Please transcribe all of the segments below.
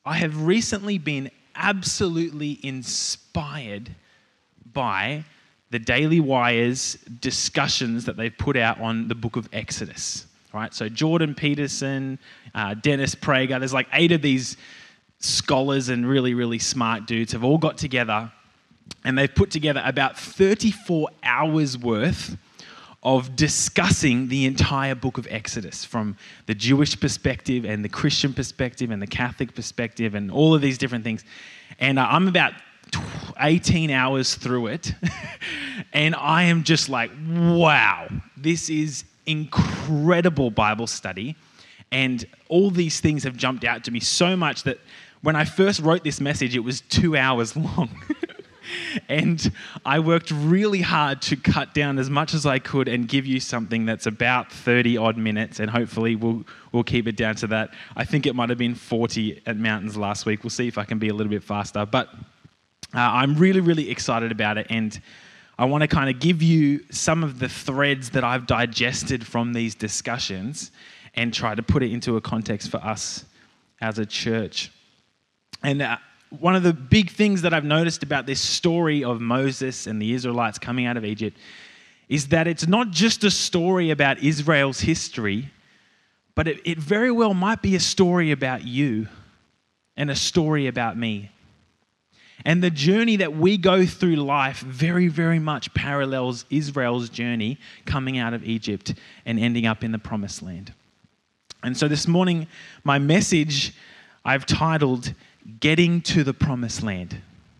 I have recently been absolutely inspired by the Daily Wire's discussions that they've put out on the book of Exodus. Right? So Jordan Peterson, Dennis Prager, there's like 8 of these scholars and really, really smart dudes have all got together and they've put together about 34 hours worth of discussing the entire book of Exodus from the Jewish perspective and the Christian perspective and the Catholic perspective and all of these different things. And I'm about 18 hours through it and I am just like, wow, this is incredible Bible study. And all these things have jumped out to me so much that when I first wrote this message, it was 2 hours long. And I worked really hard to cut down as much as I could and give you something that's about 30 odd minutes, and hopefully we'll keep it down to that. I think it might have been 40 at Mountains last week. We'll see if I can be a little bit faster. But I'm really, really excited about it, and I want to kind of give you some of the threads that I've digested from these discussions and try to put it into a context for us as a church. And one of the big things that I've noticed about this story of Moses and the Israelites coming out of Egypt is that it's not just a story about Israel's history, but it very well might be a story about you and a story about me. And the journey that we go through life very, very much parallels Israel's journey coming out of Egypt and ending up in the Promised Land. And so this morning, my message I've titled, Getting to the Promised Land.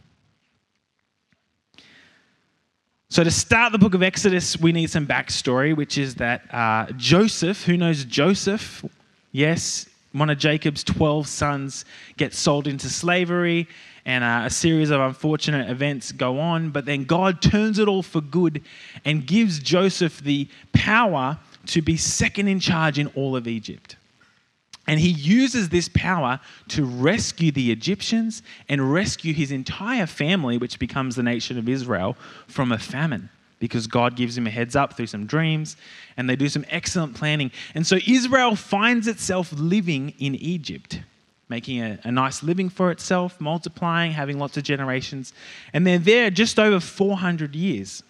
So to start the book of Exodus, we need some backstory, which is that Joseph, who knows Joseph? Yes, one of Jacob's 12 sons gets sold into slavery, and a series of unfortunate events go on, but then God turns it all for good and gives Joseph the power to be second in charge in all of Egypt. And he uses this power to rescue the Egyptians and rescue his entire family, which becomes the nation of Israel, from a famine, because God gives him a heads up through some dreams, and they do some excellent planning. And so Israel finds itself living in Egypt, making a nice living for itself, multiplying, having lots of generations. And they're there just over 400 years.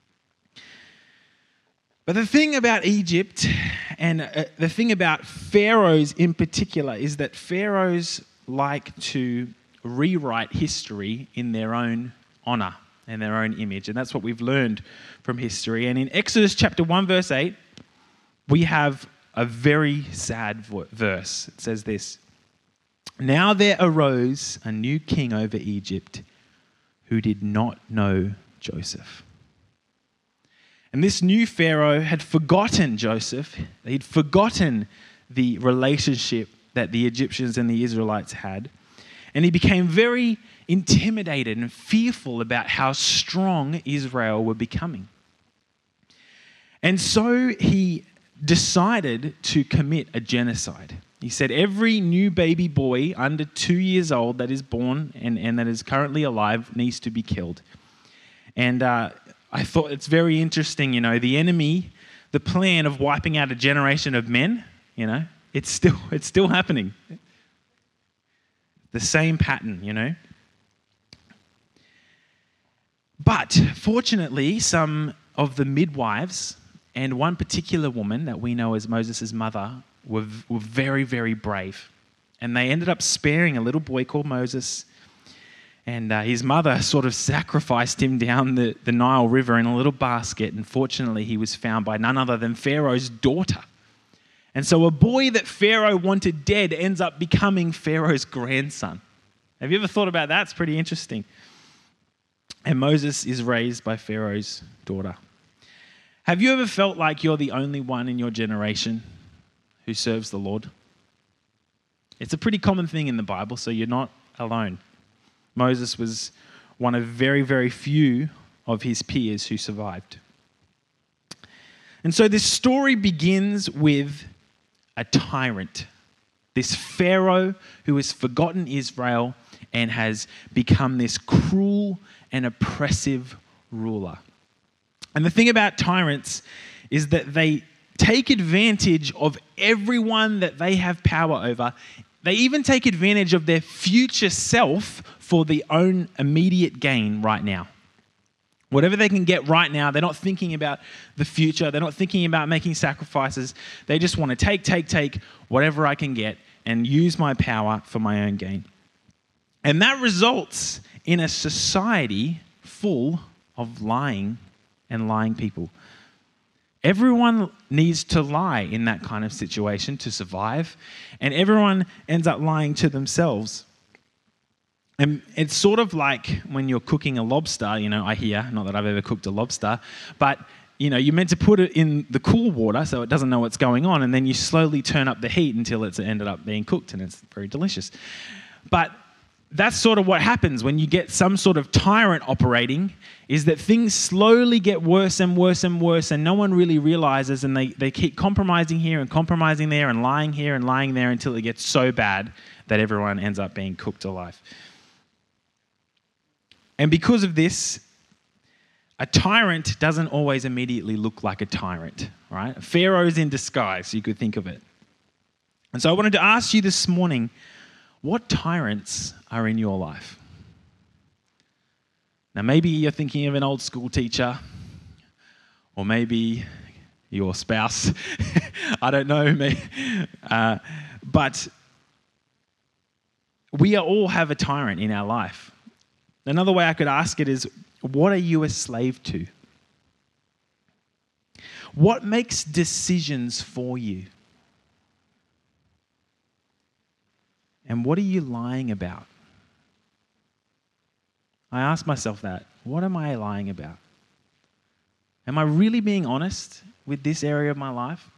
But the thing about Egypt and the thing about pharaohs in particular is that pharaohs like to rewrite history in their own honor and their own image. And that's what we've learned from history. And in Exodus chapter 1, verse 8, we have a very sad verse. It says this: "Now there arose a new king over Egypt who did not know Joseph." And this new Pharaoh had forgotten Joseph. He'd forgotten the relationship that the Egyptians and the Israelites had. And he became very intimidated and fearful about how strong Israel were becoming. And so he decided to commit a genocide. He said every new baby boy under 2 years old that is born and that is currently alive needs to be killed. And I thought it's very interesting, the enemy, the plan of wiping out a generation of men, it's still happening. The same pattern, But fortunately, some of the midwives and one particular woman that we know as Moses' mother were very, very brave. And they ended up sparing a little boy called Moses. And his mother sort of sacrificed him down the Nile River in a little basket. And fortunately, he was found by none other than Pharaoh's daughter. And so a boy that Pharaoh wanted dead ends up becoming Pharaoh's grandson. Have you ever thought about that? It's pretty interesting. And Moses is raised by Pharaoh's daughter. Have you ever felt like you're the only one in your generation who serves the Lord? It's a pretty common thing in the Bible, so you're not alone. Moses was one of very, very few of his peers who survived. And so this story begins with a tyrant, this Pharaoh who has forgotten Israel and has become this cruel and oppressive ruler. And the thing about tyrants is that they take advantage of everyone that they have power over. They even take advantage of their future self for their own immediate gain right now. Whatever they can get right now, they're not thinking about the future. They're not thinking about making sacrifices. They just want to take whatever I can get and use my power for my own gain. And that results in a society full of lying and lying people. Everyone needs to lie in that kind of situation to survive, and everyone ends up lying to themselves. And it's sort of like when you're cooking a lobster, I hear, not that I've ever cooked a lobster, but you're meant to put it in the cool water so it doesn't know what's going on, and then you slowly turn up the heat until it's ended up being cooked, and it's very delicious. But that's sort of what happens when you get some sort of tyrant operating, is that things slowly get worse and worse and worse, and no one really realizes, and they keep compromising here and compromising there and lying here and lying there until it gets so bad that everyone ends up being cooked alive. And because of this, a tyrant doesn't always immediately look like a tyrant, right? Pharaoh's in disguise, you could think of it. And so I wanted to ask you this morning, what tyrants are in your life? Now, maybe you're thinking of an old school teacher, or maybe your spouse. I don't know. But we all have a tyrant in our life. Another way I could ask it is, what are you a slave to? What makes decisions for you? And what are you lying about? I ask myself that. What am I lying about? Am I really being honest with this area of my life?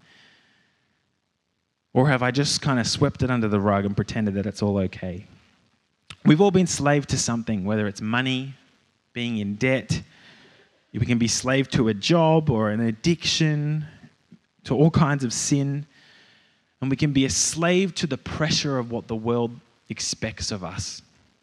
Or have I just kind of swept it under the rug and pretended that it's all okay? We've all been slave to something, whether it's money, being in debt. We can be slave to a job or an addiction, to all kinds of sin. And we can be a slave to the pressure of what the world expects of us.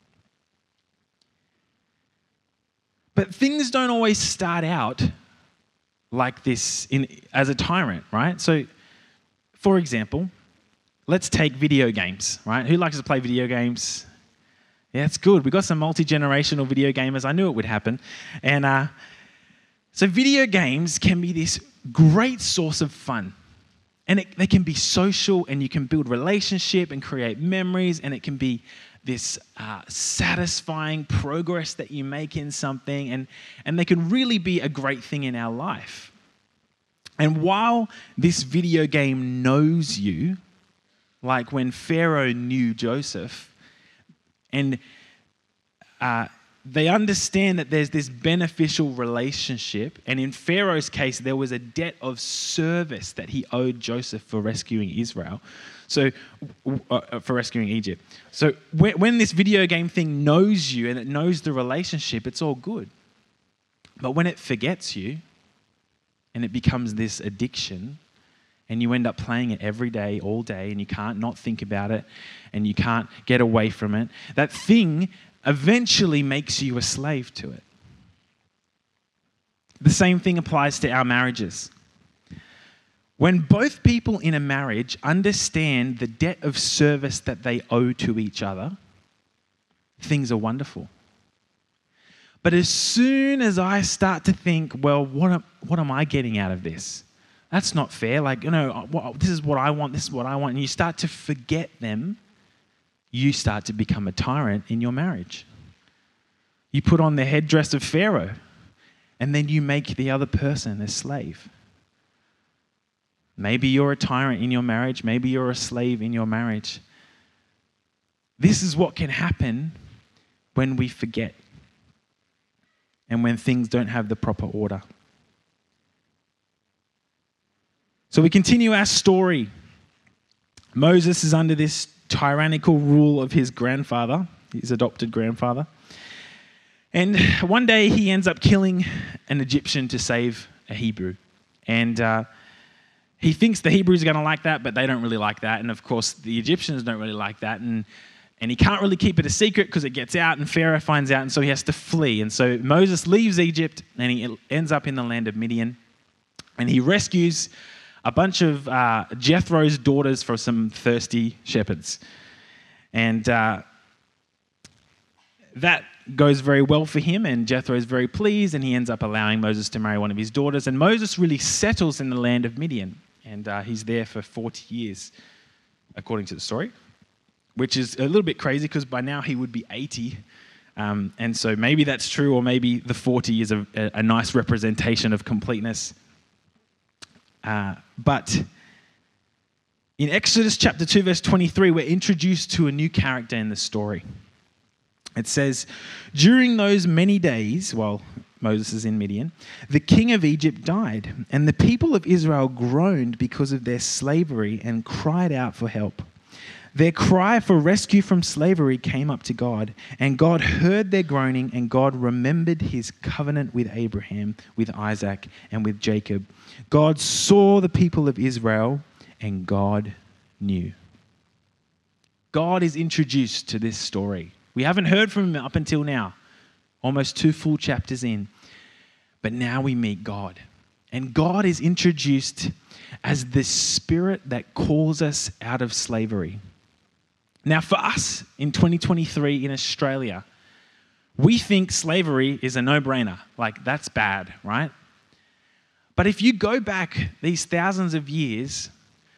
But things don't always start out like this as a tyrant, right? So, for example, let's take video games, right? Who likes to play video games? Yeah, it's good. We've got some multi-generational video gamers. I knew it would happen. And so video games can be this great source of fun. And they can be social, and you can build relationship and create memories, and it can be this satisfying progress that you make in something, and they can really be a great thing in our life. And while this video game knows you, like when Pharaoh knew Joseph, and they understand that there's this beneficial relationship. And in Pharaoh's case, there was a debt of service that he owed Joseph for rescuing Israel. So, for rescuing Egypt. So when this video game thing knows you and it knows the relationship, it's all good. But when it forgets you and it becomes this addiction, and you end up playing it every day, all day, and you can't not think about it, and you can't get away from it, that thing eventually makes you a slave to it. The same thing applies to our marriages. When both people in a marriage understand the debt of service that they owe to each other, things are wonderful. But as soon as I start to think, well, what am I getting out of this? That's not fair. This is what I want, and you start to forget them, you start to become a tyrant in your marriage. You put on the headdress of Pharaoh, and then you make the other person a slave. Maybe you're a tyrant in your marriage. Maybe you're a slave in your marriage. This is what can happen when we forget and when things don't have the proper order. So we continue our story. Moses is under this tyrannical rule of his grandfather, his adopted grandfather. And one day he ends up killing an Egyptian to save a Hebrew. And he thinks the Hebrews are going to like that, but they don't really like that. And of course, the Egyptians don't really like that. And he can't really keep it a secret because it gets out and Pharaoh finds out, and so he has to flee. And so Moses leaves Egypt and he ends up in the land of Midian. And he rescues a bunch of Jethro's daughters from some thirsty shepherds. And that goes very well for him, and Jethro is very pleased, and he ends up allowing Moses to marry one of his daughters. And Moses really settles in the land of Midian, and he's there for 40 years, according to the story, which is a little bit crazy because by now he would be 80. And so maybe that's true, or maybe the 40 is a nice representation of completeness. But in Exodus chapter 2, verse 23, we're introduced to a new character in the story. It says, during those many days, while Moses is in Midian, the king of Egypt died, and the people of Israel groaned because of their slavery and cried out for help. Their cry for rescue from slavery came up to God, and God heard their groaning, and God remembered his covenant with Abraham, with Isaac, and with Jacob. God saw the people of Israel, and God knew. God is introduced to this story. We haven't heard from him up until now, almost 2 full chapters in. But now we meet God. And God is introduced as the spirit that calls us out of slavery. Now, for us in 2023 in Australia, we think slavery is a no-brainer. Like, that's bad, right? But if you go back these thousands of years,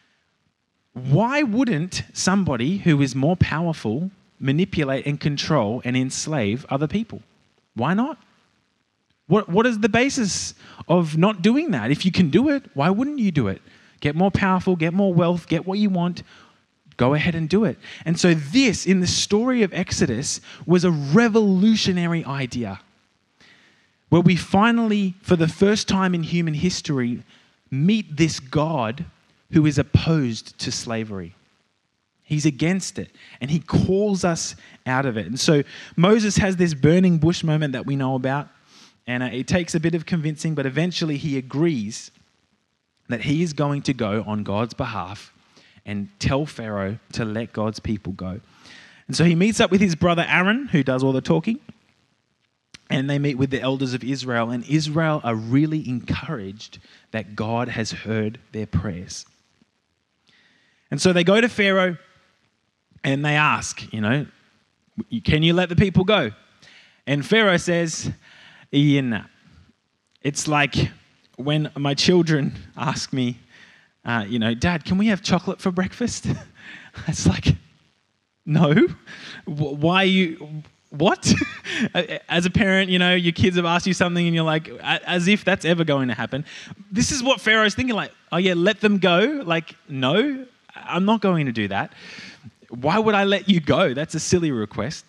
why wouldn't somebody who is more powerful manipulate and control and enslave other people? Why not? What is the basis of not doing that? If you can do it, why wouldn't you do it? Get more powerful, get more wealth, get what you want. Go ahead and do it. And so this, in the story of Exodus, was a revolutionary idea where we finally, for the first time in human history, meet this God who is opposed to slavery. He's against it, and he calls us out of it. And so Moses has this burning bush moment that we know about, and it takes a bit of convincing, but eventually he agrees that he is going to go on God's behalf and tell Pharaoh to let God's people go. And so he meets up with his brother Aaron, who does all the talking, and they meet with the elders of Israel, and Israel are really encouraged that God has heard their prayers. And so they go to Pharaoh, and they ask, can you let the people go? And Pharaoh says, yeah, nah. It's like when my children ask me, Dad, can we have chocolate for breakfast? It's like, no. Why what? As a parent, your kids have asked you something and you're like, as if that's ever going to happen. This is what Pharaoh's thinking, like, oh yeah, let them go. Like, no, I'm not going to do that. Why would I let you go? That's a silly request.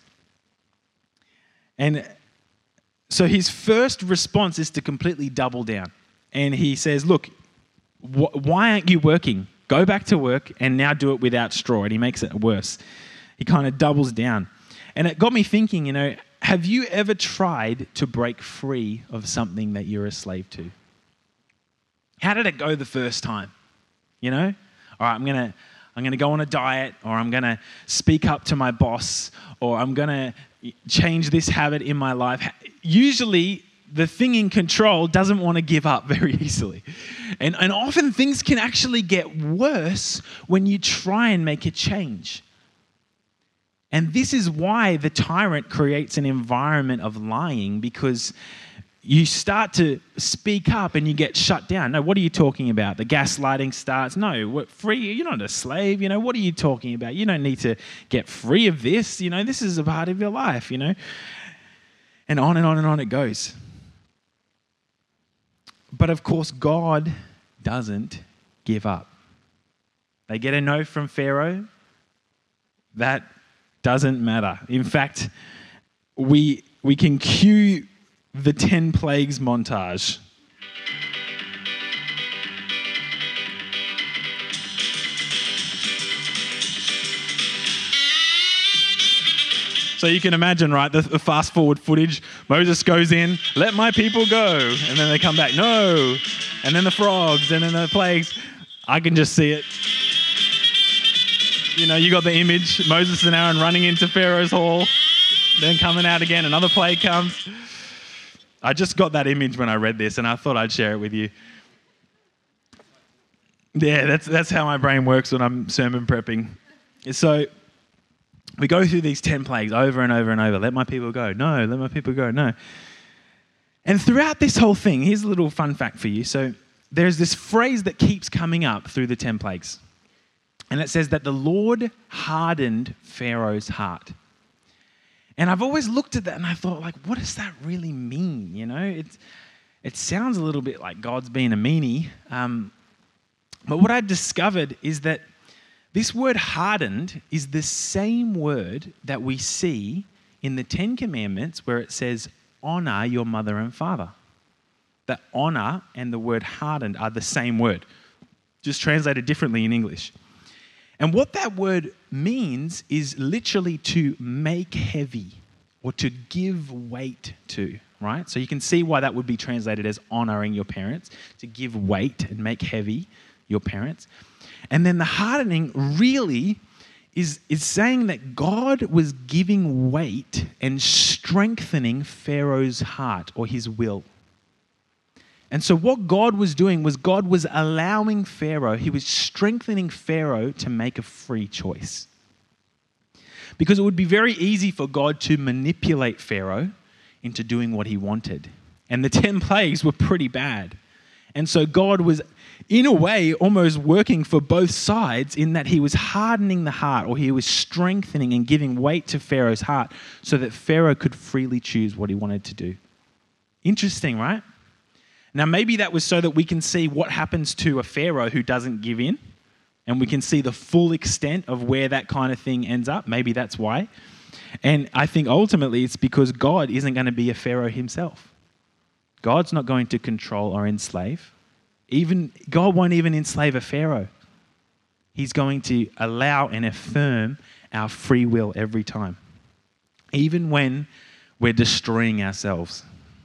And so his first response is to completely double down. And he says, look, why aren't you working? Go back to work and now do it without straw. And he makes it worse. He kind of doubles down. And it got me thinking, have you ever tried to break free of something that you're a slave to? How did it go the first time? All right, I'm going to go on a diet, or I'm going to speak up to my boss, or I'm going to change this habit in my life. Usually, the thing in control doesn't want to give up very easily. And often things can actually get worse when you try and make a change. And this is why the tyrant creates an environment of lying, because you start to speak up and you get shut down. No, what are you talking about? The gaslighting starts. No, free, you're not a slave. What are you talking about? You don't need to get free of this. This is a part of your life, And on and on and on it goes. But of course, God doesn't give up. They get a no from Pharaoh. That doesn't matter. In fact, we can cue the 10 plagues montage. So you can imagine, right, the fast forward footage. Moses goes in, let my people go. And then they come back, no. And then the frogs, and then the plagues. I can just see it. You got the image, Moses and Aaron running into Pharaoh's hall, then coming out again, another plague comes. I just got that image when I read this, and I thought I'd share it with you. Yeah, that's how my brain works when I'm sermon prepping. So we go through these 10 plagues over and over and over. Let my people go. No, let my people go. No. And throughout this whole thing, here's a little fun fact for you. So there's this phrase that keeps coming up through the 10 plagues. And it says that the Lord hardened Pharaoh's heart. And I've always looked at that and I thought, like, what does that really mean? You know, it sounds a little bit like God's being a meanie. But what I discovered is that this word hardened is the same word that we see in the 10 Commandments where it says, honor your mother and father. That honor and the word hardened are the same word, just translated differently in English. And what that word means is literally to make heavy or to give weight to, right? So you can see why that would be translated as honoring your parents, to give weight and make heavy your parents. And then the hardening really is saying that God was giving weight and strengthening Pharaoh's heart or his will. And so what God was doing was God was allowing Pharaoh, he was strengthening Pharaoh to make a free choice. Because it would be very easy for God to manipulate Pharaoh into doing what he wanted. And the 10 plagues were pretty bad. And so God was, in a way, almost working for both sides in that he was hardening the heart, or he was strengthening and giving weight to Pharaoh's heart so that Pharaoh could freely choose what he wanted to do. Interesting, right? Now, maybe that was so that we can see what happens to a Pharaoh who doesn't give in, and we can see the full extent of where that kind of thing ends up. Maybe that's why. And I think ultimately it's because God isn't going to be a Pharaoh himself. God's not going to control or enslave. God won't even enslave a Pharaoh. He's going to allow and affirm our free will every time, even when we're destroying ourselves.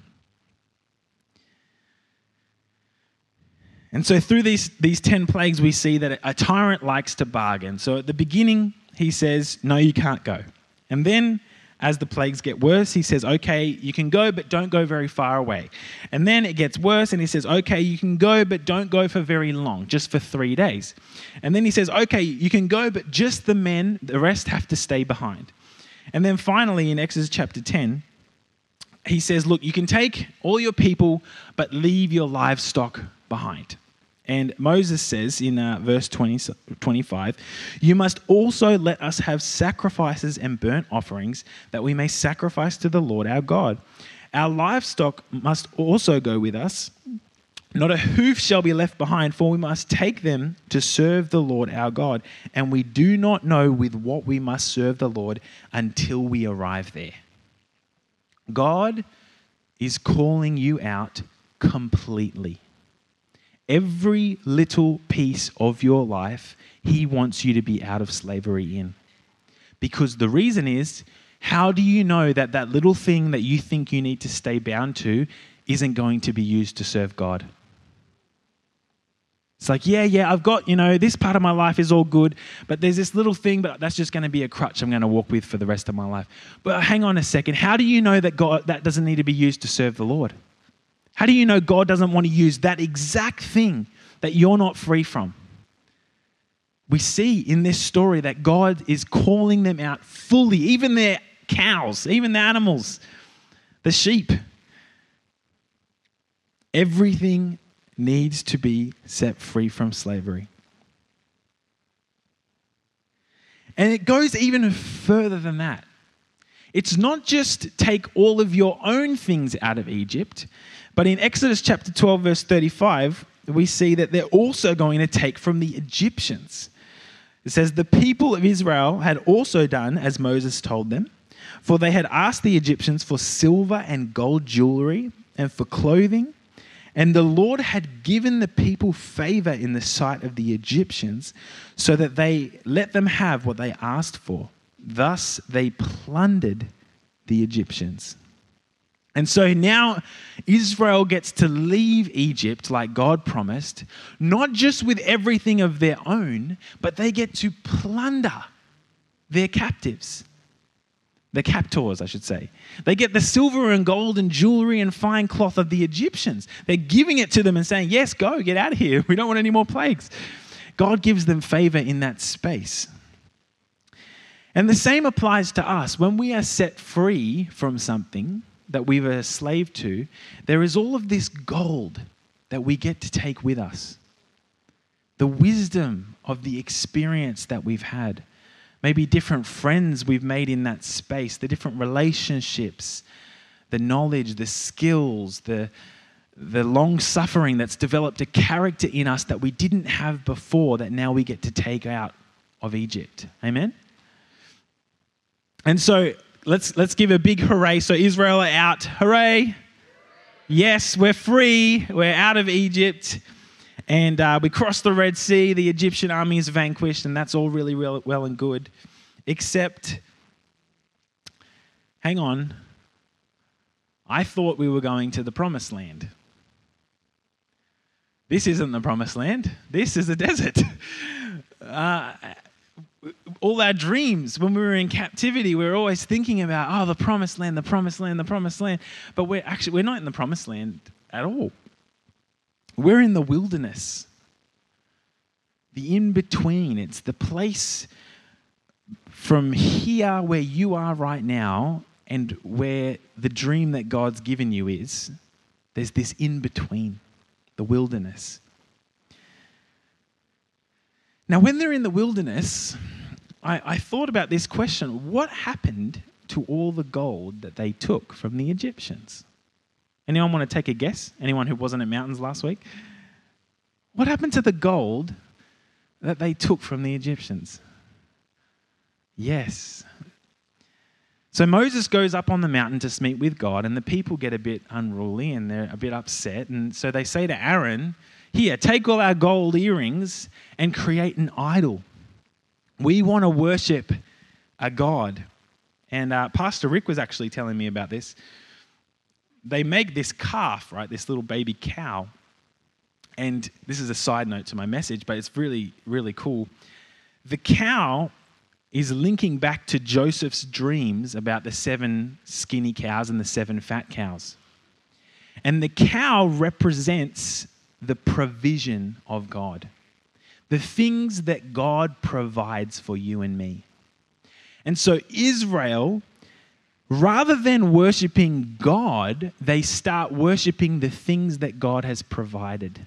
And so through these 10 plagues, we see that a tyrant likes to bargain. So at the beginning, he says, no, you can't go. And then as the plagues get worse, he says, okay, you can go, but don't go very far away. And then it gets worse, and he says, okay, you can go, but don't go for very long, just for 3 days. And then he says, okay, you can go, but just the men, the rest have to stay behind. And then finally, in Exodus chapter 10, he says, look, you can take all your people, but leave your livestock behind. And Moses says in verse 25, you must also let us have sacrifices and burnt offerings that we may sacrifice to the Lord our God. Our livestock must also go with us. Not a hoof shall be left behind, for we must take them to serve the Lord our God. And we do not know with what we must serve the Lord until we arrive there. God is calling you out completely. Every little piece of your life, he wants you to be out of slavery in. Because the reason is, how do you know that that little thing that you think you need to stay bound to isn't going to be used to serve God? It's like, yeah, I've got, this part of my life is all good, but there's this little thing, but that's just going to be a crutch I'm going to walk with for the rest of my life. But hang on a second. How do you know that that doesn't need to be used to serve the Lord? How do you know God doesn't want to use that exact thing that you're not free from? We see in this story that God is calling them out fully, even their cows, even the animals, the sheep. Everything needs to be set free from slavery. And it goes even further than that. It's not just take all of your own things out of Egypt, but in Exodus chapter 12, verse 35, we see that they're also going to take from the Egyptians. It says, the people of Israel had also done as Moses told them, for they had asked the Egyptians for silver and gold jewelry and for clothing, and the Lord had given the people favor in the sight of the Egyptians so that they let them have what they asked for. Thus they plundered the Egyptians. And so now Israel gets to leave Egypt like God promised, not just with everything of their own, but they get to plunder their captives. The captors, I should say. They get the silver and gold and jewelry and fine cloth of the Egyptians. They're giving it to them and saying, yes, go, get out of here. We don't want any more plagues. God gives them favor in that space. And the same applies to us. When we are set free from something that we were a slave to, there is all of this gold that we get to take with us. The wisdom of the experience that we've had. Maybe different friends we've made in that space, the different relationships, the knowledge, the skills, the long suffering that's developed a character in us that we didn't have before that now we get to take out of Egypt. Amen? And so let's give a big hooray. So Israel are out. Hooray. Yes, we're free. We're out of Egypt. And we crossed the Red Sea. The Egyptian army is vanquished. And that's all really well and good. Except, hang on. I thought we were going to the promised land. This isn't the promised land. This is a desert. All our dreams when we were in captivity, we were always thinking about, the promised land, the promised land, the promised land. But we're not in the promised land at all. We're in the wilderness. The in-between. It's the place from here where you are right now and where the dream that God's given you is. There's this in-between, the wilderness. Now, when they're in the wilderness, I thought about this question. What happened to all the gold that they took from the Egyptians? Anyone want to take a guess? Anyone who wasn't at Mountains last week? What happened to the gold that they took from the Egyptians? Yes. So Moses goes up on the mountain to meet with God, and the people get a bit unruly and they're a bit upset. And so they say to Aaron, here, take all our gold earrings and create an idol. We want to worship a God. And Pastor Rick was actually telling me about this. They make this calf, right, this little baby cow. And this is a side note to my message, but it's really, really cool. The cow is linking back to Joseph's dreams about the 7 skinny cows and the 7 fat cows. And the cow represents the provision of God. The things that God provides for you and me. And so Israel, rather than worshiping God, they start worshiping the things that God has provided.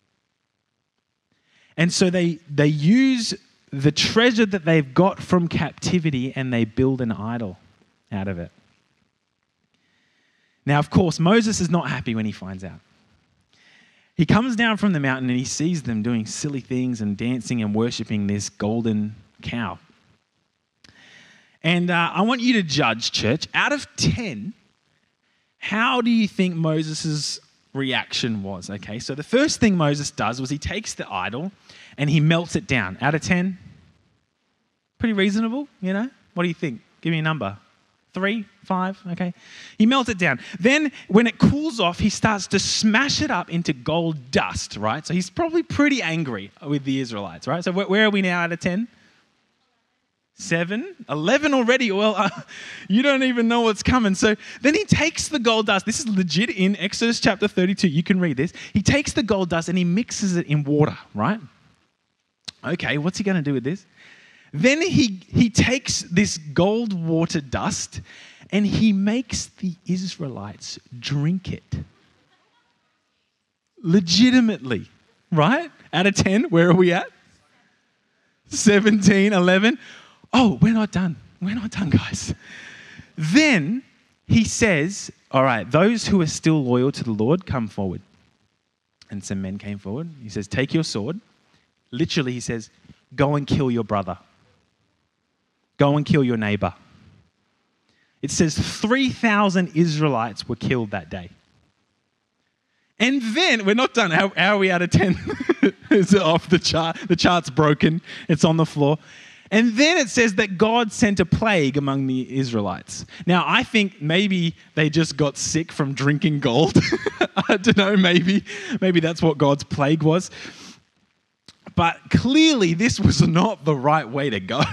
And so they use the treasure that they've got from captivity and they build an idol out of it. Now, of course, Moses is not happy when he finds out. He comes down from the mountain and he sees them doing silly things and dancing and worshiping this golden cow. And I want you to judge, church. Out of 10, how do you think Moses' reaction was? Okay, so the first thing Moses does was he takes the idol and he melts it down. Out of 10? Pretty reasonable, you know? What do you think? Give me a number. 3, 5, okay. He melts it down. Then when it cools off, he starts to smash it up into gold dust, right? So he's probably pretty angry with the Israelites, right? So where are we now out of 10? 7, 11 already. Well, you don't even know what's coming. So then he takes the gold dust. This is legit in Exodus chapter 32. You can read this. He takes the gold dust and he mixes it in water, right? Okay, what's he going to do with this? Then he takes this gold water dust and he makes the Israelites drink it. Legitimately, right? Out of 10, where are we at? 17, 11. Oh, we're not done. We're not done, guys. Then he says, all right, those who are still loyal to the Lord, come forward. And some men came forward. He says, take your sword. Literally, he says, go and kill your brother. Go and kill your neighbor. It says 3,000 Israelites were killed that day. And then, we're not done. How are we out of 10? It's off the chart. The chart's broken. It's on the floor. And then it says that God sent a plague among the Israelites. Now, I think maybe they just got sick from drinking gold. I don't know, maybe that's what God's plague was. But clearly, this was not the right way to go.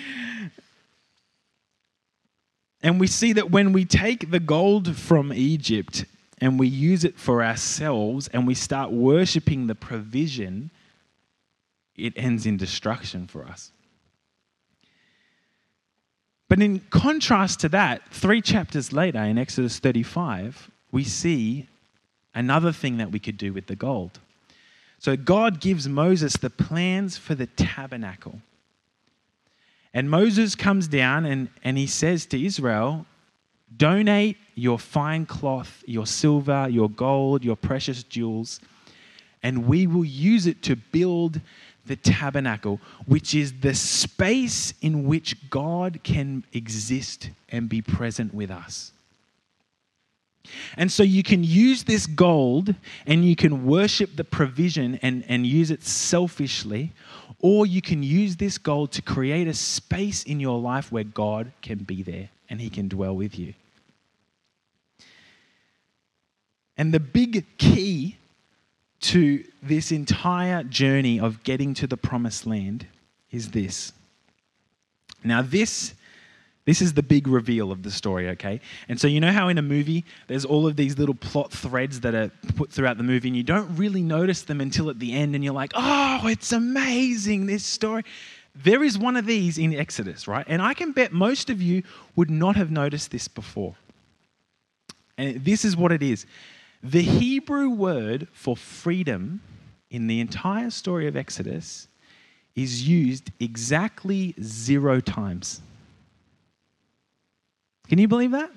And we see that when we take the gold from Egypt and we use it for ourselves and we start worshiping the provision, it ends in destruction for us. But in contrast to that, 3 chapters later in Exodus 35, we see another thing that we could do with the gold. So God gives Moses the plans for the tabernacle. And Moses comes down and he says to Israel, donate your fine cloth, your silver, your gold, your precious jewels, and we will use it to build the tabernacle, which is the space in which God can exist and be present with us. And so you can use this gold and you can worship the provision and use it selfishly, or you can use this gold to create a space in your life where God can be there and he can dwell with you. And the big key to this entire journey of getting to the promised land is this. Now this is the big reveal of the story, okay? And so you know how in a movie there's all of these little plot threads that are put throughout the movie and you don't really notice them until at the end and you're like, oh, it's amazing, this story. There is one of these in Exodus, right? And I can bet most of you would not have noticed this before. And this is what it is. The Hebrew word for freedom in the entire story of Exodus is used exactly 0 times. Can you believe that?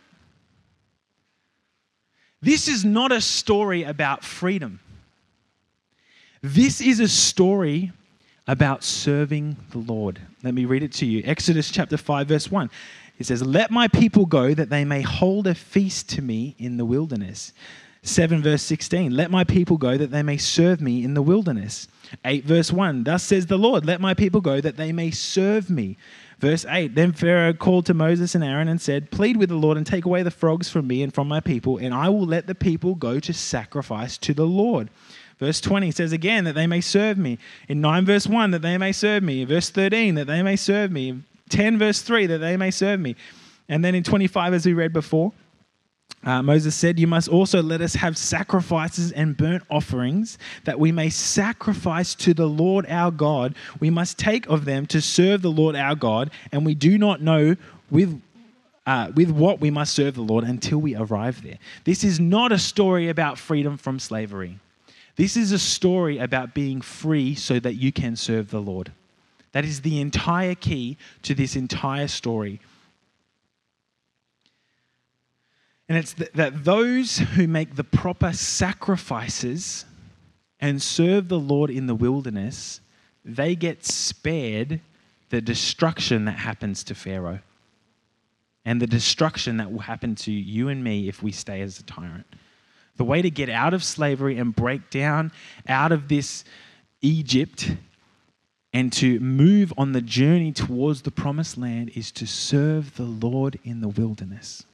This is not a story about freedom. This is a story about serving the Lord. Let me read it to you. Exodus chapter 5, verse 1. It says, let my people go that they may hold a feast to me in the wilderness. 7 verse 16, let my people go that they may serve me in the wilderness. 8 verse 1, thus says the Lord, let my people go that they may serve me. Verse 8, then Pharaoh called to Moses and Aaron and said, plead with the Lord and take away the frogs from me and from my people, and I will let the people go to sacrifice to the Lord. Verse 20 says again that they may serve me. In 9 verse 1, that they may serve me. Verse 13, that they may serve me. 10 verse 3, that they may serve me. And then in 25, as we read before, Moses said, you must also let us have sacrifices and burnt offerings that we may sacrifice to the Lord our God. We must take of them to serve the Lord our God, and we do not know with what we must serve the Lord until we arrive there. This is not a story about freedom from slavery. This is a story about being free so that you can serve the Lord. That is the entire key to this entire story. And it's that those who make the proper sacrifices and serve the Lord in the wilderness, they get spared the destruction that happens to Pharaoh and the destruction that will happen to you and me if we stay as a tyrant. The way to get out of slavery and break down out of this Egypt and to move on the journey towards the promised land is to serve the Lord in the wilderness.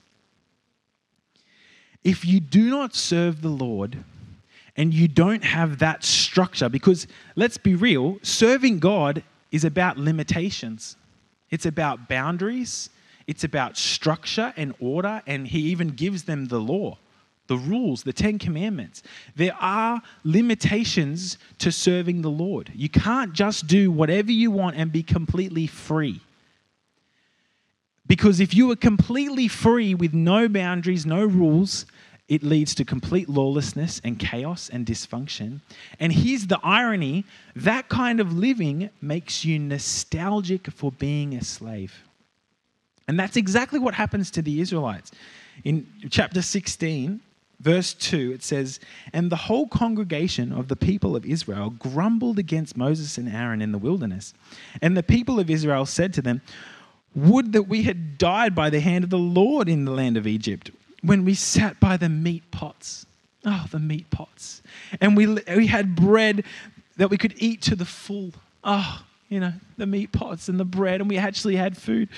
If you do not serve the Lord and you don't have that structure, because let's be real, serving God is about limitations. It's about boundaries. It's about structure and order, and he even gives them the law, the rules, the 10 commandments. There are limitations to serving the Lord. You can't just do whatever you want and be completely free. Because if you are completely free with no boundaries, no rules, it leads to complete lawlessness and chaos and dysfunction. And here's the irony, that kind of living makes you nostalgic for being a slave. And that's exactly what happens to the Israelites. In chapter 16, verse 2, it says, and the whole congregation of the people of Israel grumbled against Moses and Aaron in the wilderness. And the people of Israel said to them, would that we had died by the hand of the Lord in the land of Egypt, when we sat by the meat pots. Oh, the meat pots. And we had bread that we could eat to the full. Oh, the meat pots and the bread, and we actually had food.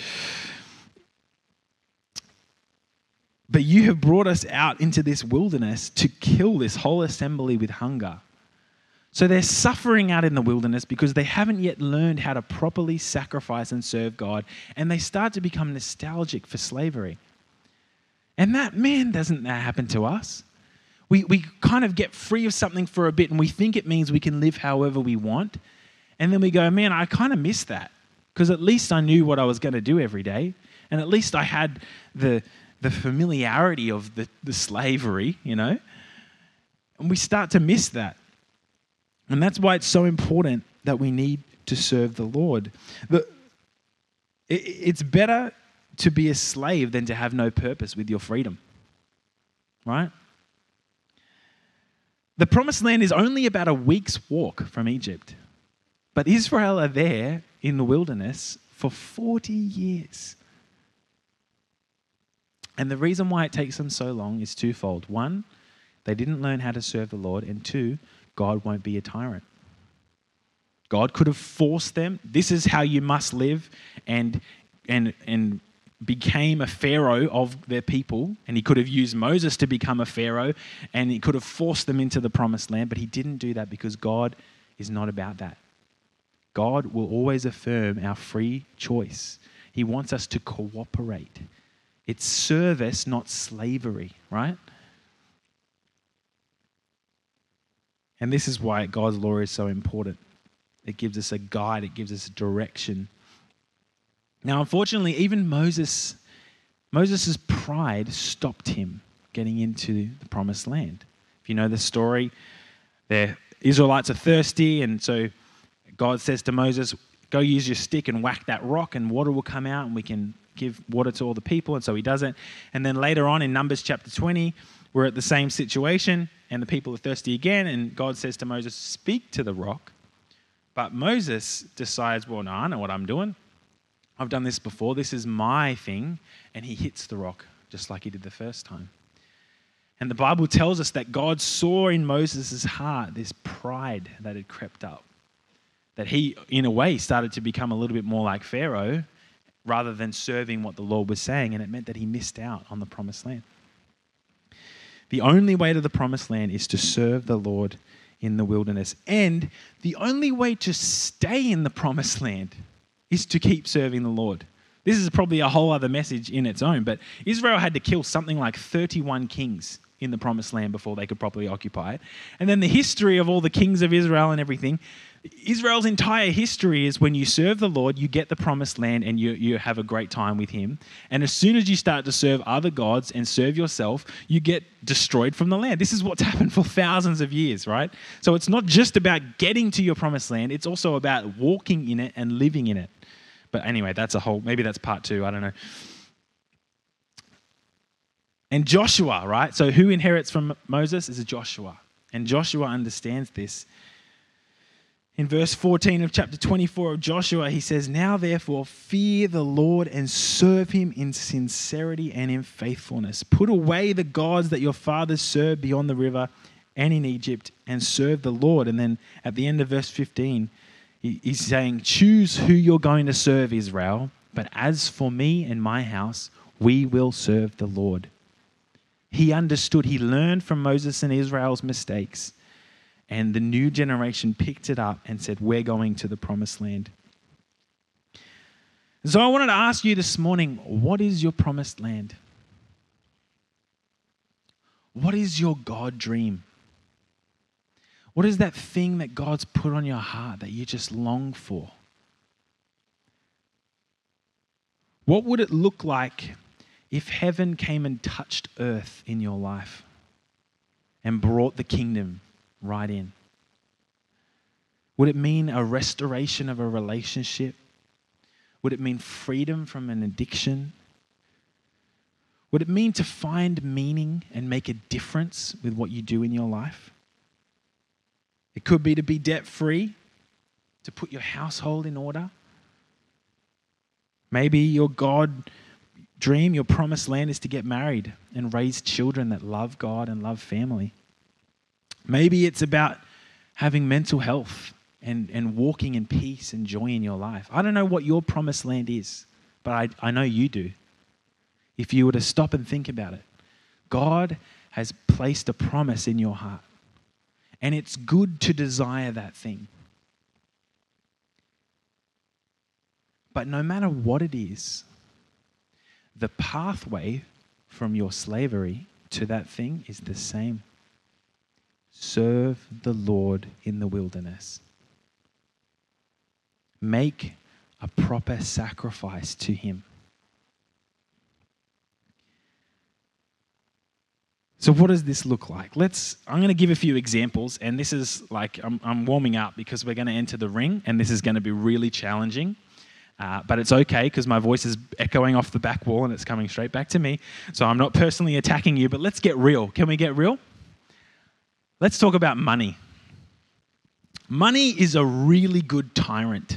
But you have brought us out into this wilderness to kill this whole assembly with hunger. So they're suffering out in the wilderness because they haven't yet learned how to properly sacrifice and serve God, and they start to become nostalgic for slavery. And doesn't that happen to us? We kind of get free of something for a bit and we think it means we can live however we want. And then we go, I kind of miss that because at least I knew what I was going to do every day. And at least I had the familiarity of the slavery, you know. And we start to miss that. And that's why it's so important that we need to serve the Lord. It's better to be a slave than to have no purpose with your freedom, right? The promised land is only about a week's walk from Egypt. But Israel are there in the wilderness for 40 years. And the reason why it takes them so long is twofold. One, they didn't learn how to serve the Lord. And two, God won't be a tyrant. God could have forced them. This is how you must live, and became a pharaoh of their people. And he could have used Moses to become a pharaoh, and he could have forced them into the promised land. But he didn't do that because God is not about that. God will always affirm our free choice. He wants us to cooperate. It's service, not slavery, right? And this is why God's law is so important. It gives us a guide. It gives us a direction. Now, unfortunately, even Moses' pride stopped him getting into the promised land. If you know the story, the Israelites are thirsty, and so God says to Moses, go use your stick and whack that rock and water will come out and we can give water to all the people. And so he does it. And then later on in Numbers chapter 20, we're at the same situation and the people are thirsty again. And God says to Moses, speak to the rock. But Moses decides, well, no, I know what I'm doing. I've done this before. This is my thing. And he hits the rock just like he did the first time. And the Bible tells us that God saw in Moses' heart this pride that had crept up. That he, in a way, started to become a little bit more like Pharaoh rather than serving what the Lord was saying. And it meant that he missed out on the promised land. The only way to the promised land is to serve the Lord in the wilderness. And the only way to stay in the promised land is to keep serving the Lord. This is probably a whole other message in its own, but Israel had to kill something like 31 kings in the promised land before they could properly occupy it. And then the history of all the kings of Israel and everything, Israel's entire history is when you serve the Lord, you get the promised land and you have a great time with him. And as soon as you start to serve other gods and serve yourself, you get destroyed from the land. This is what's happened for thousands of years, right? So it's not just about getting to your promised land, it's also about walking in it and living in it. But anyway, maybe that's part 2, I don't know. And Joshua, right? So who inherits from Moses is Joshua. And Joshua understands this. In verse 14 of chapter 24 of Joshua, he says, now therefore fear the Lord and serve him in sincerity and in faithfulness. Put away the gods that your fathers served beyond the river and in Egypt and serve the Lord. And then at the end of verse 15, he's saying, choose who you're going to serve, Israel. But as for me and my house, we will serve the Lord. He understood, he learned from Moses and Israel's mistakes. And the new generation picked it up and said, we're going to the promised land. So I wanted to ask you this morning, what is your promised land? What is your God dream? What is that thing that God's put on your heart that you just long for? What would it look like if heaven came and touched earth in your life and brought the kingdom right in? Would it mean a restoration of a relationship? Would it mean freedom from an addiction? Would it mean to find meaning and make a difference with what you do in your life? It could be to be debt-free, to put your household in order. Maybe your God dream, your promised land is to get married and raise children that love God and love family. Maybe it's about having mental health and walking in peace and joy in your life. I don't know what your promised land is, but I know you do. If you were to stop and think about it, God has placed a promise in your heart. And it's good to desire that thing. But no matter what it is, the pathway from your slavery to that thing is the same. Serve the Lord in the wilderness. Make a proper sacrifice to him. So what does this look like? I'm going to give a few examples, and this is like, I'm warming up because we're going to enter the ring, and this is going to be really challenging. But it's okay because my voice is echoing off the back wall and it's coming straight back to me. So I'm not personally attacking you, but let's get real. Can we get real? Let's talk about money. Money is a really good tyrant.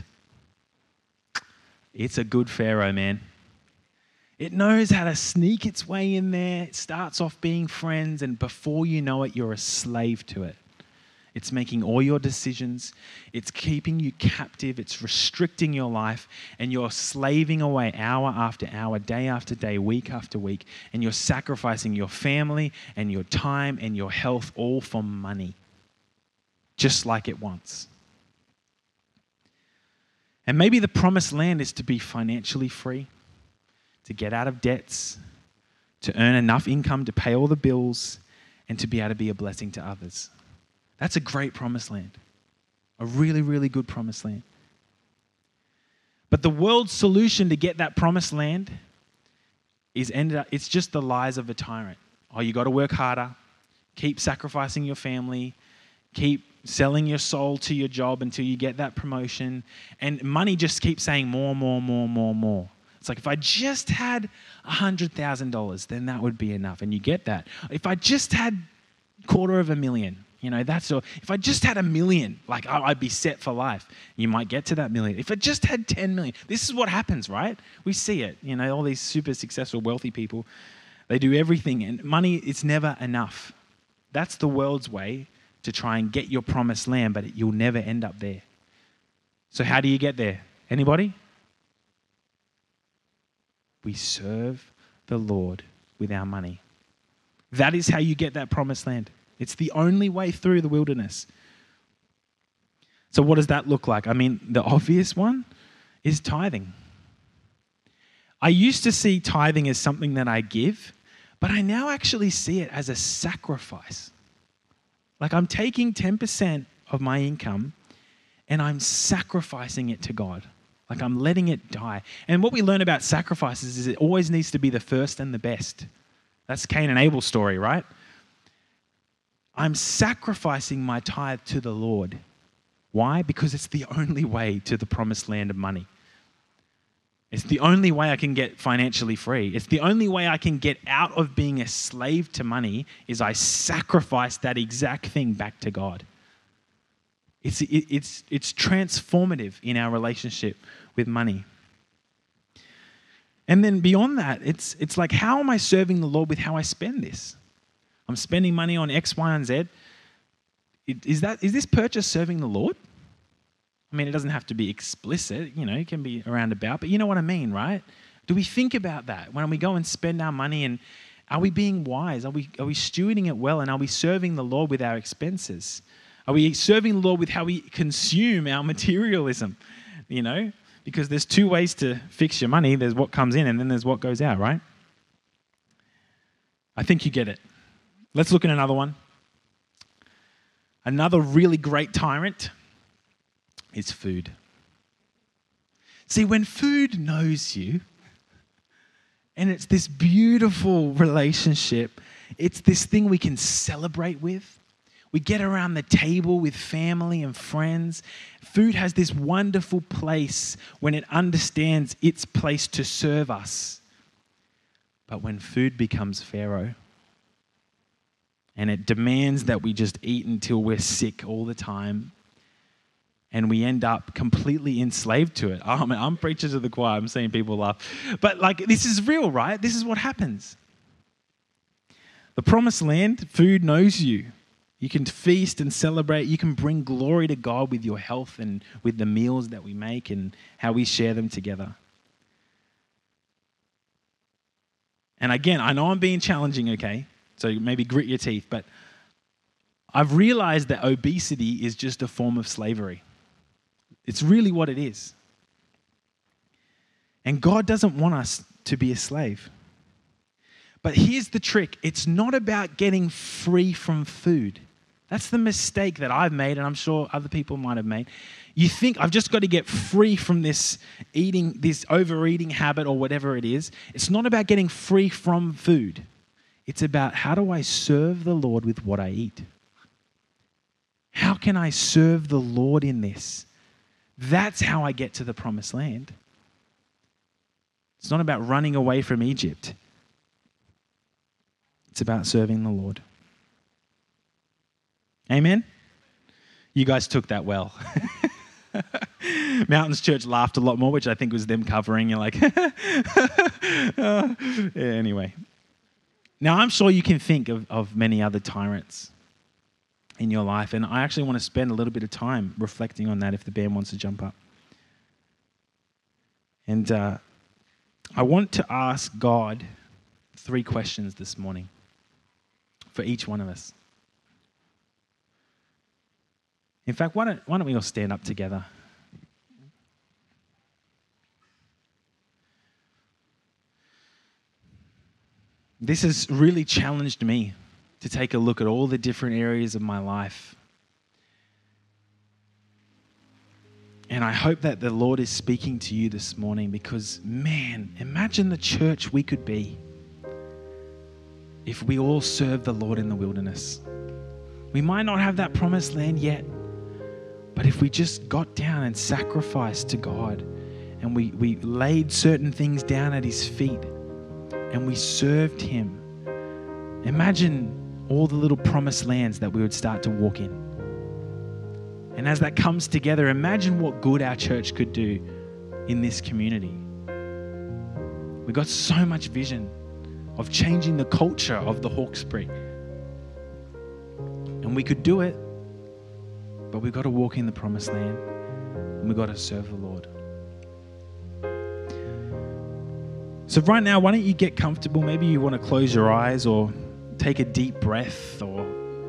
It's a good pharaoh, man. It knows how to sneak its way in there. It starts off being friends, and before you know it, you're a slave to it. It's making all your decisions. It's keeping you captive. It's restricting your life, and you're slaving away hour after hour, day after day, week after week, and you're sacrificing your family and your time and your health all for money, just like it wants. And maybe the promised land is to be financially free, to get out of debts, to earn enough income to pay all the bills, and to be able to be a blessing to others. That's a great promised land. A really, really good promised land. But the world's solution to get that promised land it's just the lies of a tyrant. Oh, you got to work harder, keep sacrificing your family, keep selling your soul to your job until you get that promotion. And money just keeps saying more, more, more, more, more. It's like, if I just had $100,000, then that would be enough. And you get that. If I just had $250,000, that's all. If I just had $1 million, like, I'd be set for life. You might get to that million. If I just had 10 million, this is what happens, right? We see it. All these super successful, wealthy people, they do everything. And money, it's never enough. That's the world's way to try and get your promised land, but you'll never end up there. So how do you get there? Anybody? We serve the Lord with our money. That is how you get that promised land. It's the only way through the wilderness. So what does that look like? I mean, the obvious one is tithing. I used to see tithing as something that I give, but I now actually see it as a sacrifice. Like, I'm taking 10% of my income and I'm sacrificing it to God. Like, I'm letting it die. And what we learn about sacrifices is it always needs to be the first and the best. That's Cain and Abel's story, right? I'm sacrificing my tithe to the Lord. Why? Because it's the only way to the promised land of money. It's the only way I can get financially free. It's the only way I can get out of being a slave to money is I sacrifice that exact thing back to God. It's transformative in our relationship with money. And then beyond that, it's like, how am I serving the Lord with how I spend this? I'm spending money on X, Y, and Z. Is this purchase serving the Lord? I mean, it doesn't have to be explicit, it can be around about, but you know what I mean, right? Do we think about that when we go and spend our money, and are we being wise? Are we stewarding it well, and are we serving the Lord with our expenses? Are we serving the Lord with how we consume our materialism? Because there's two ways to fix your money. There's what comes in and then there's what goes out, right? I think you get it. Let's look at another one. Another really great tyrant is food. See, when food knows you, and it's this beautiful relationship, it's this thing we can celebrate with. We get around the table with family and friends. Food has this wonderful place when it understands its place to serve us. But when food becomes Pharaoh and it demands that we just eat until we're sick all the time, and we end up completely enslaved to it. Oh, man, I'm preaching to the choir. I'm seeing people laugh. But this is real, right? This is what happens. The promised land, food knows you. You can feast and celebrate. You can bring glory to God with your health and with the meals that we make and how we share them together. And again, I know I'm being challenging, okay? So maybe grit your teeth, but I've realized that obesity is just a form of slavery. It's really what it is. And God doesn't want us to be a slave. But here's the trick. It's not about getting free from food. That's the mistake that I've made, and I'm sure other people might have made. You think, I've just got to get free from this overeating habit or whatever it is. It's not about getting free from food. It's about, how do I serve the Lord with what I eat? How can I serve the Lord in this? That's how I get to the promised land. It's not about running away from Egypt. It's about serving the Lord. Amen? You guys took that well. Mountains Church laughed a lot more, which I think was them covering. You're like, yeah, anyway. Now, I'm sure you can think of many other tyrants in your life, and I actually want to spend a little bit of time reflecting on that if the band wants to jump up. And I want to ask God 3 questions this morning for each one of us. In fact, why don't we all stand up together? This has really challenged me to take a look at all the different areas of my life. And I hope that the Lord is speaking to you this morning, because, man, imagine the church we could be if we all served the Lord in the wilderness. We might not have that promised land yet, but if we just got down and sacrificed to God, and we laid certain things down at His feet, and we served Him, imagine all the little promised lands that we would start to walk in. And as that comes together, imagine what good our church could do in this community. We've got so much vision of changing the culture of the Hawkesbury. And we could do it, but we've got to walk in the promised land, and we've got to serve the Lord. So right now, why don't you get comfortable? Maybe you want to close your eyes or take a deep breath, or,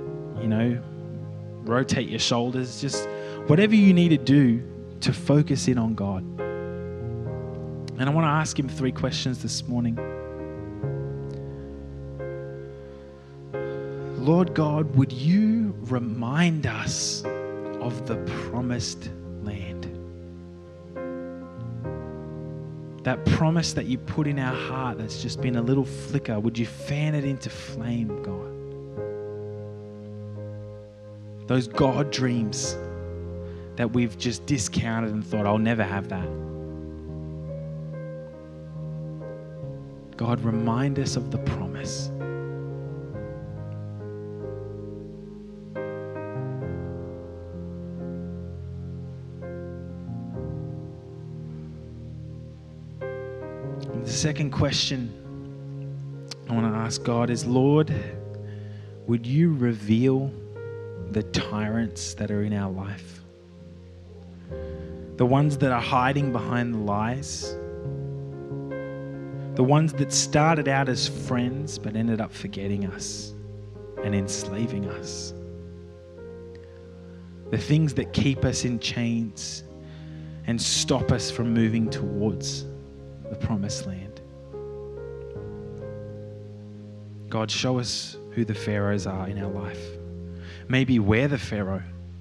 rotate your shoulders. Just whatever you need to do to focus in on God. And I want to ask Him 3 questions this morning. Lord God, would you remind us of the promised land? That promise that you put in our heart that's just been a little flicker, would you fan it into flame, God? Those God dreams that we've just discounted and thought, I'll never have that. God, remind us of the promise. And the second question I want to ask God is, Lord, would you reveal the tyrants that are in our life? The ones that are hiding behind the lies. The ones that started out as friends but ended up forgetting us and enslaving us. The things that keep us in chains and stop us from moving towards the promised land. God, show us who the pharaohs are in our life. Maybe we're the Pharaoh.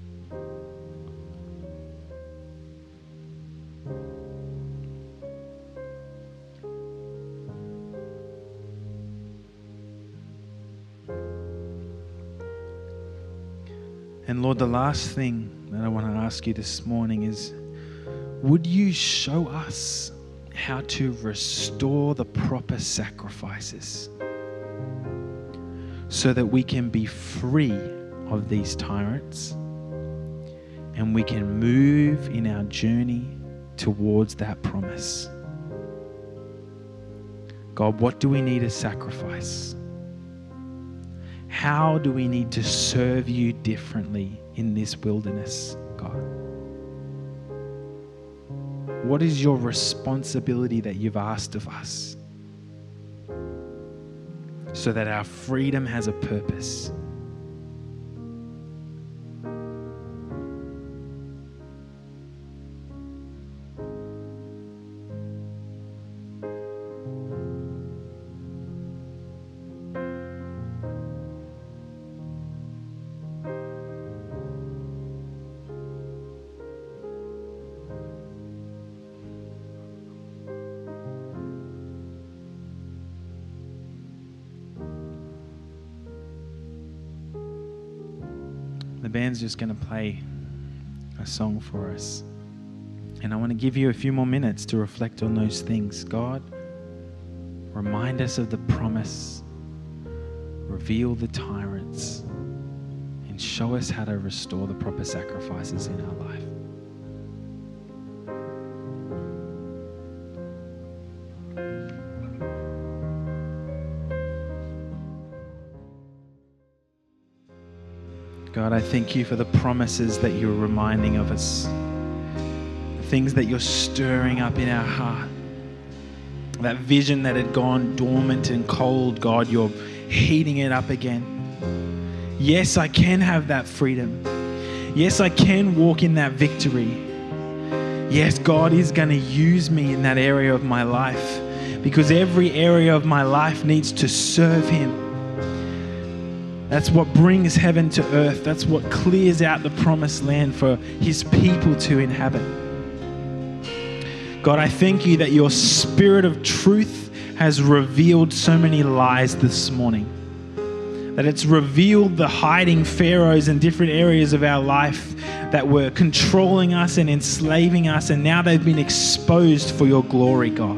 And Lord, the last thing that I want to ask you this morning is, would you show us how to restore the proper sacrifices so that we can be free of these tyrants and we can move in our journey towards that promise. God, what do we need to sacrifice? How do we need to serve you differently in this wilderness, God? What is your responsibility that you've asked of us so that our freedom has a purpose? The band's just going to play a song for us. And I want to give you a few more minutes to reflect on those things. God, remind us of the promise, reveal the tyrants, and show us how to restore the proper sacrifices in our life. God, I thank you for the promises that you're reminding of us, the things that you're stirring up in our heart. That vision that had gone dormant and cold, God, you're heating it up again. Yes, I can have that freedom. Yes, I can walk in that victory. Yes, God is going to use me in that area of my life, because every area of my life needs to serve Him. That's what brings heaven to earth. That's what clears out the promised land for His people to inhabit. God, I thank you that your Spirit of truth has revealed so many lies this morning. That it's revealed the hiding pharaohs in different areas of our life that were controlling us and enslaving us, and now they've been exposed for your glory, God.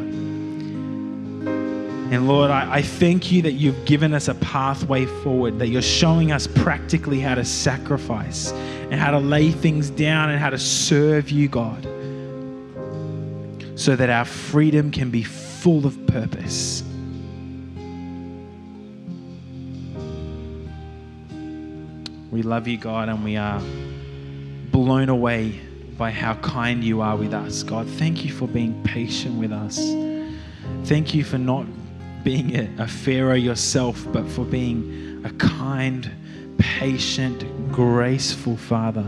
And Lord, I thank you that you've given us a pathway forward, that you're showing us practically how to sacrifice and how to lay things down and how to serve you, God, so that our freedom can be full of purpose. We love you, God, and we are blown away by how kind you are with us. God, thank you for being patient with us. Thank you for not being a Pharaoh yourself, but for being a kind, patient, graceful Father.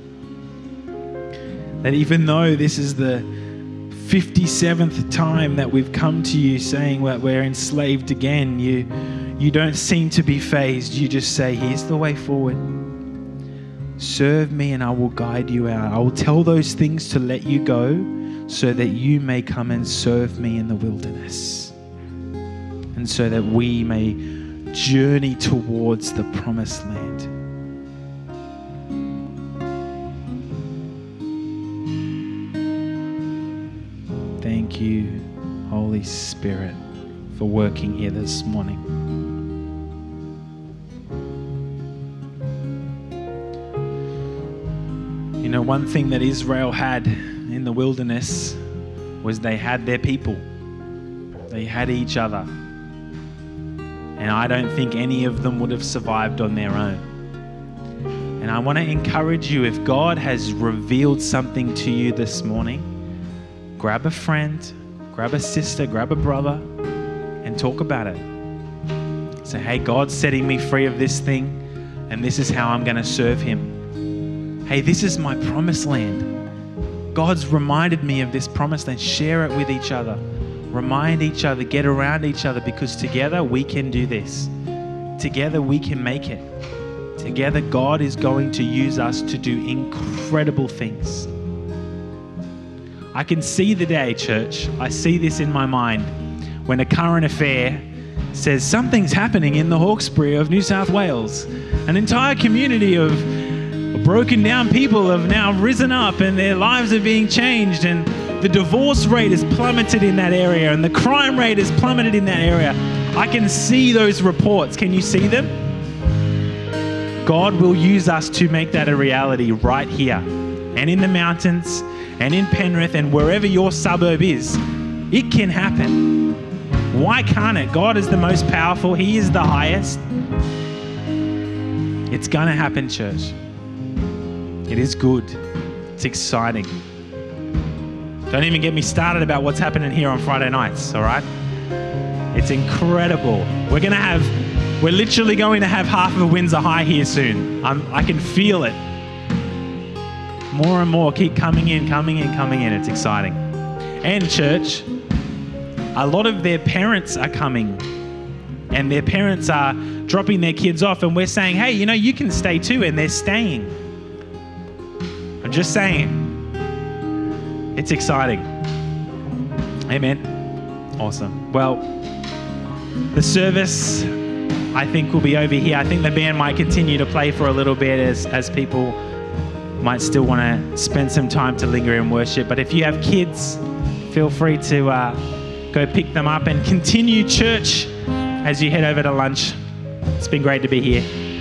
That even though this is the 57th time that we've come to you saying that we're enslaved again, you don't seem to be fazed. You just say, here's the way forward. Serve me and I will guide you out. I will tell those things to let you go so that you may come and serve me in the wilderness. And so that we may journey towards the promised land. Thank you, Holy Spirit, for working here this morning. You know, one thing that Israel had in the wilderness was they had their people. They had each other. And I don't think any of them would have survived on their own. And I want to encourage you, if God has revealed something to you this morning, grab a friend, grab a sister, grab a brother, and talk about it. Say, hey, God's setting me free of this thing, and this is how I'm going to serve Him. Hey, this is my promised land. God's reminded me of this promised land. Share it with each other. Remind each other, get around each other, because together we can do this. Together we can make it. Together God is going to use us to do incredible things. I can see the day, church. I see this in my mind when a current affair says something's happening in the Hawkesbury of New South Wales. An entire community of broken down people have now risen up and their lives are being changed, and the divorce rate has plummeted in that area and the crime rate has plummeted in that area. I can see those reports. Can you see them? God will use us to make that a reality right here and in the mountains and in Penrith and wherever your suburb is. It can happen. Why can't it? God is the most powerful. He is the highest. It's going to happen, church. It is good. It's exciting. Don't even get me started about what's happening here on Friday nights, all right? It's incredible. We're literally going to have half of Windsor High here soon. I can feel it. More and more keep coming in. It's exciting. And church, a lot of their parents are coming, and their parents are dropping their kids off, and we're saying, hey, you can stay too, and they're staying. I'm just saying. It's exciting. Amen. Awesome. Well, the service I think will be over here. I think the band might continue to play for a little bit as people might still want to spend some time to linger in worship. But if you have kids, feel free to go pick them up and continue church as you head over to lunch. It's been great to be here.